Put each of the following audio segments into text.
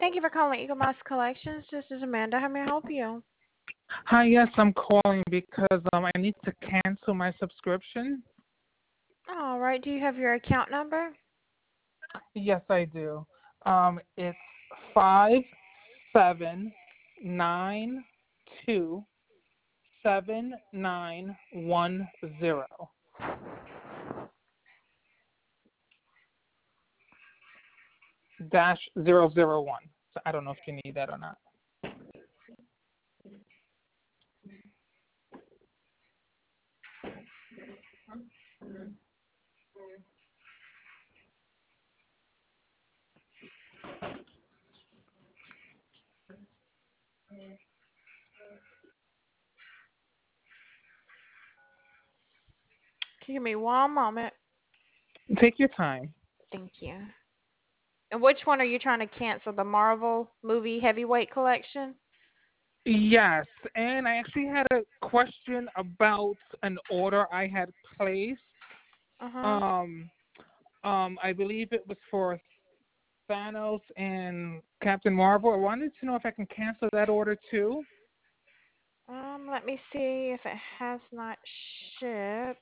Thank you for calling Eagle Mouse Collections. This is Amanda. How may I help you? Hi, yes, I'm calling because I need to cancel my subscription. All right. Do you have your account number? Yes, I do. It's 57927910 dash 001. So I don't know if you need that or not. Can you give me one moment? Take your time. Thank you. And which one are you trying to cancel? The Marvel movie heavyweight collection? Yes, and I actually had a question about an order I had placed. Uh-huh. Um, I believe it was for Thanos and Captain Marvel. I wanted to know if I can cancel that order too. Let me see if it has not shipped.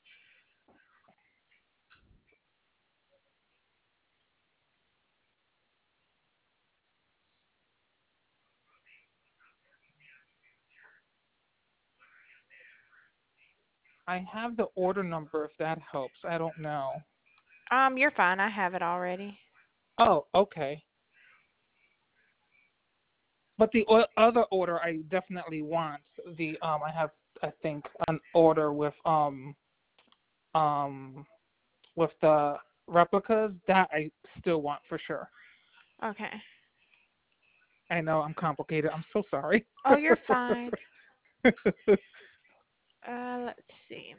I have the order number if that helps. I don't know. You're fine. I have it already. Oh, okay. But the other order I definitely want. I have I think an order um with the replicas that I still want for sure. Okay. I know I'm complicated. I'm so sorry. Oh, you're fine. Let's see.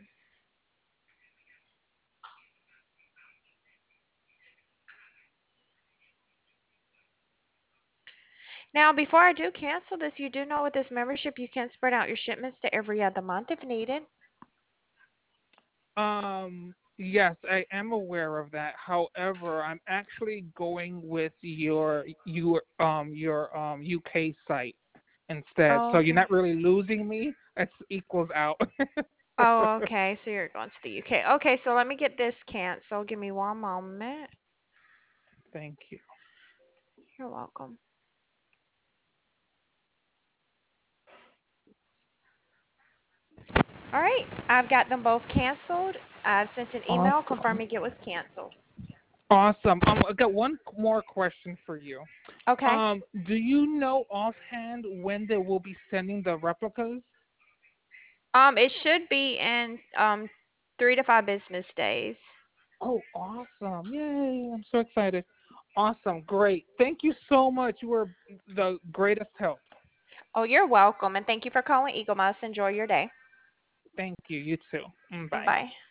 Now, before I do cancel this, you do know with this membership you can spread out your shipments to every other month if needed. Yes, I am aware of that. However, I'm actually going with your UK site instead. Oh, So you're okay. not really losing me. It equals out. Oh, okay. So you're going to the UK. Okay, so let me get this canceled. Give me one moment. Thank you. You're welcome. All right, I've got them both canceled. I've sent an email Awesome. confirming it was canceled. Awesome. I got one more question for you. Okay. Do you know offhand when they will be sending the replicas? It should be in 3 to 5 business days. Oh, awesome. Yay. I'm so excited. Awesome. Great. Thank you so much. You were the greatest help. Oh, you're welcome, and thank you for calling Eagle Mouse. Enjoy your day. Thank you. You too. Bye. Bye.